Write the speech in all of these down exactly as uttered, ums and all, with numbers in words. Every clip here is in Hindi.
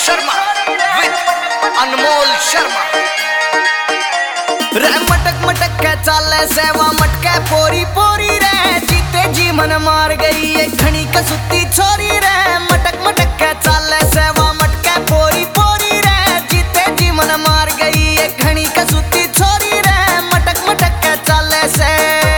शर्मा विद अनमोल शर्मा। रे मटक मटक के चाले सेवा मटके पोरी पोरी रे, जीते जी मन मार गई एक घनी कसुती छोरी रे। मटक मटक के चाले सेवा मटके पोरी पोरी रे, जीते जी मन मार गई एक घनी कसुती छोरी रे। मटक मटक के चाले से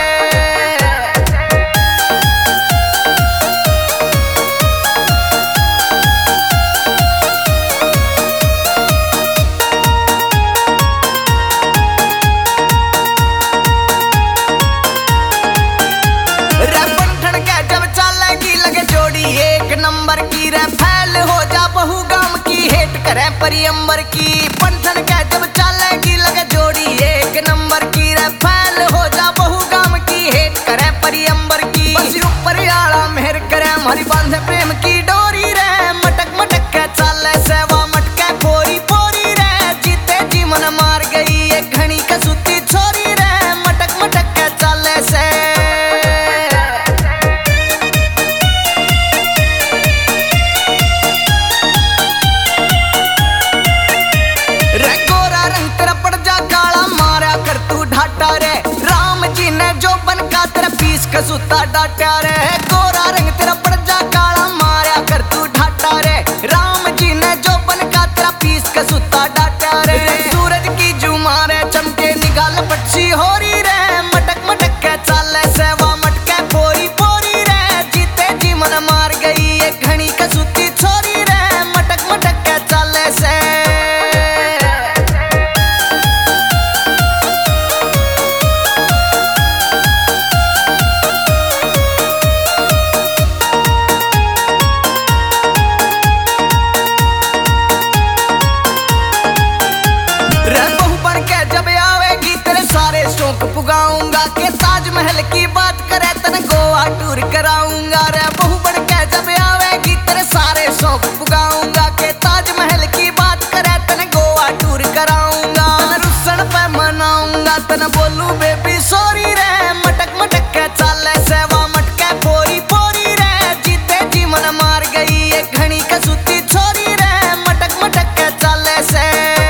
नंबर की रे फैल हो जा बहु गाम की हेट करे परियंबर की। पंथन के जब चालेगी लगे जोड़ी एक नंबर की रे फैल हो जा बहु गाम की हेट करे परियंबर की। बस ऊपर आला मेहर करे हमारी बांधे प्रेम की डोरी रे। मटक मटक के चाले सेवा मटके पोरी पोरी रे, जीते जी मन मार गई एक घनी कसुती छोरी रे। मटक मटक के चाले से कसूता डाटा रे। गोरा रंग तेरा पड़ जा काला मारा कर तू ढाटा रे। राम जी ने जो बन का तेरा पीस कसूता डाटा रे। सूरज की जुमा रे चमके निगाल पक्षी हो रही रे। मटक मटक के चाले सेवा मटके पोरी पोरी रे, जीते जी मन मार गई एक घनी कसूती छोरी रे। मटक मटक के चाले से पुगाऊंगा के ताजमहल की बात करे तने गोवा टूर कराऊंगा रे। बहू बन के जब आवेगी तेरे सारे शौक पुगाऊंगा के ताजमहल की बात करे तने गोवा टूर कराऊंगा। रुसन पे मनाऊंगा तने बोलू बेबी सॉरी रे। मटक मटक के चाले सेवा मटके पोरी पोरी रे, जीते जी मन मार गई एक घनी कसुती छोरी रे। मटक मटक के चाले से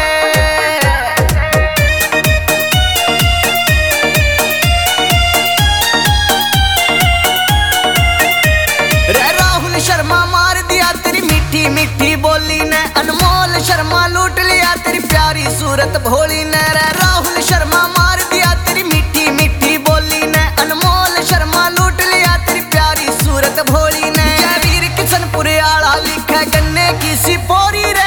शर्मा मार दिया तेरी मीठी मीठी बोली ने। अनमोल शर्मा लूट लिया तेरी प्यारी सूरत भोली ने रे। राहुल शर्मा मार दिया तेरी मीठी मीठी बोली ने। अनमोल शर्मा लूट लिया तेरी प्यारी सूरत भोली ने। जयवीर किशनपुर आला लिखा गन्ने की सी पोरी।